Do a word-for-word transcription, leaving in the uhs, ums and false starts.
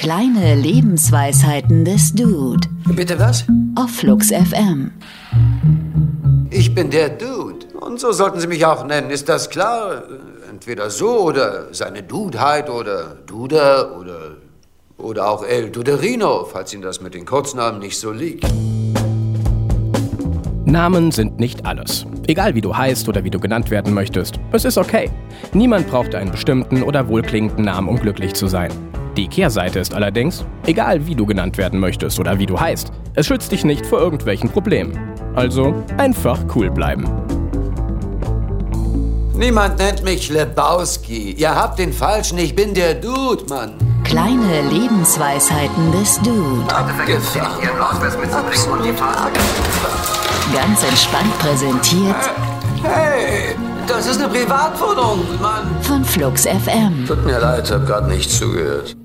Kleine Lebensweisheiten des Dude. Bitte was? Auf Flux F M. Ich bin der Dude. Und so sollten Sie mich auch nennen. Ist das klar? Entweder so oder seine Dudeheit oder Duda oder, oder auch El Duderino, falls Ihnen das mit den Kurznamen nicht so liegt. Namen sind nicht alles. Egal wie du heißt oder wie du genannt werden möchtest, es ist okay. Niemand braucht einen bestimmten oder wohlklingenden Namen, um glücklich zu sein. Die Kehrseite ist allerdings, egal wie du genannt werden möchtest oder wie du heißt, es schützt dich nicht vor irgendwelchen Problemen. Also einfach cool bleiben. Niemand nennt mich Lebowski. Ihr habt den Falschen, ich bin der Dude, Mann. Kleine Lebensweisheiten des Dude. Ganz entspannt präsentiert Hey, das ist eine Privatwohnung, Mann. von Flux F M. Tut mir leid, ich hab grad nicht zugehört.